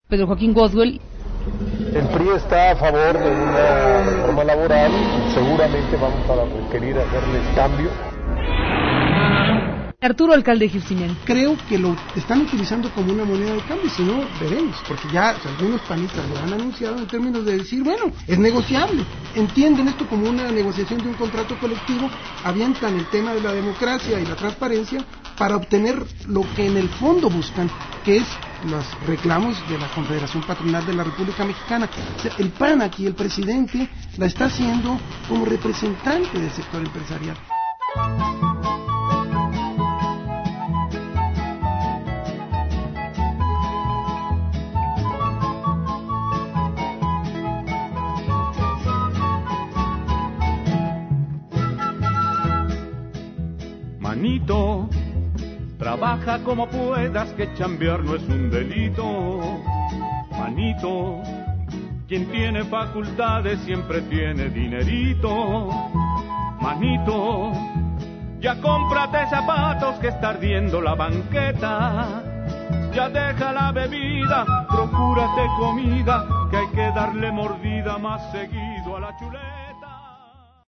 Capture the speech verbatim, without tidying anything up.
Pedro Joaquín Godwell. El P R I está a favor de una reforma laboral, seguramente vamos a requerir hacerles cambios. Arturo Alcalde Gilcimian. Creo que lo están utilizando como una moneda de cambio, si no, veremos, porque ya o sea, algunos panistas lo han anunciado en términos de decir, bueno, es negociable. Entienden esto como una negociación de un contrato colectivo, avientan el tema de la democracia y la transparencia para obtener lo que en el fondo buscan, que es los reclamos de la Confederación Patronal de la República Mexicana. O sea, el P A N aquí, el presidente, la está haciendo como representante del sector empresarial. Manito, trabaja como puedas, que chambear no es un delito. Manito, quien tiene facultades siempre tiene dinerito. Manito, ya cómprate zapatos que está ardiendo la banqueta. Ya deja la bebida, procúrate comida, que hay que darle mordida más seguido a la chuleta.